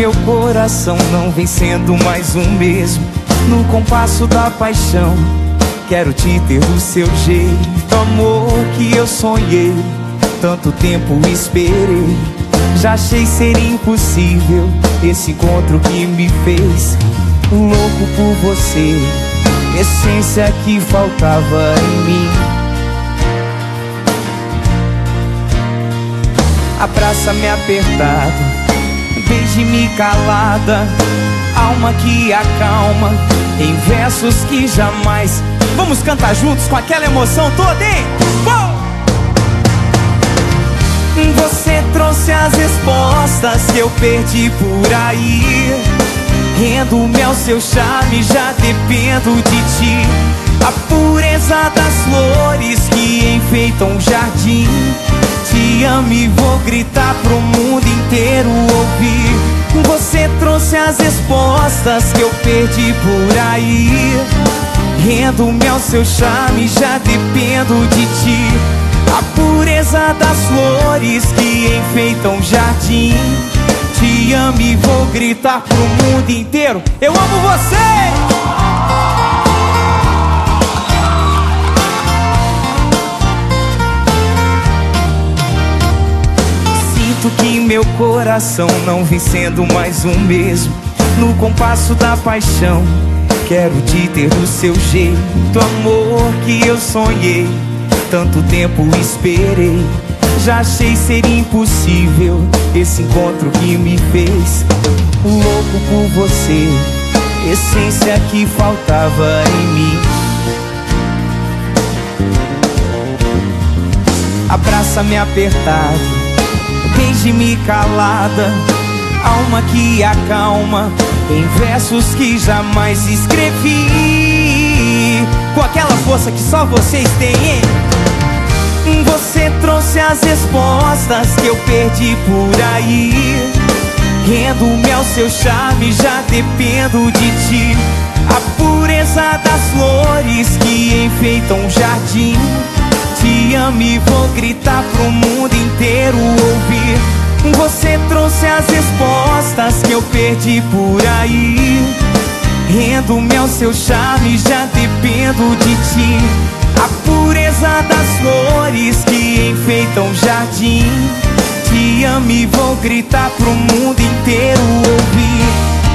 meu coração não vem sendo mais o mesmo. No compasso da paixão, quero te ter do seu jeito. Amor que eu sonhei, tanto tempo esperei. Já achei ser impossível esse encontro que me fez louco por você, essência que faltava em mim. Abraça-me apertado, beije-me calada, alma que acalma, em versos que jamais. Vamos cantar juntos com aquela emoção toda, hein? Você trouxe as respostas que eu perdi por aí. Rendo-me ao seu charme, já dependo de ti. A pureza das flores que enfeitam um jardim. Te amo e vou gritar pro mundo inteiro ouvir. Você trouxe as respostas que eu perdi por aí. Rendo-me ao seu charme, já dependo de ti. A pureza das flores que enfeitam um jardim. Te amo e vou gritar pro mundo inteiro: eu amo você! Sinto que meu coração não vem sendo mais o mesmo. No compasso da paixão, quero te ter do seu jeito. Amor que eu sonhei, tanto tempo esperei. Já achei ser impossível esse encontro que me fez louco por você, essência que faltava em mim. Abraça-me apertado, beije-me calada, alma que acalma, em versos que jamais escrevi. Com aquela força que só vocês têm, hein? Você trouxe as respostas que eu perdi por aí. Rendo-me ao seu charme, já dependo de ti. A pureza das flores que enfeitam um jardim. Te amo e vou gritar pro mundo inteiro ouvir. Você trouxe as respostas que eu perdi por aí. Rendo-me ao seu charme, já dependo de ti. A pureza das flores que enfeitam um jardim. Te amo e vou gritar pro mundo inteiro ouvir.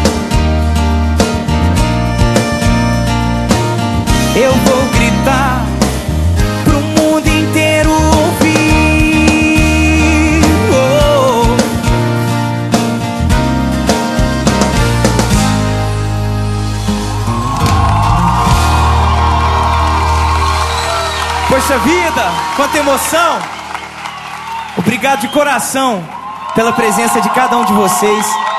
Eu vou gritar pro mundo inteiro ouvir. Oh. Poxa vida, quanta emoção! Obrigado de coração pela presença de cada um de vocês.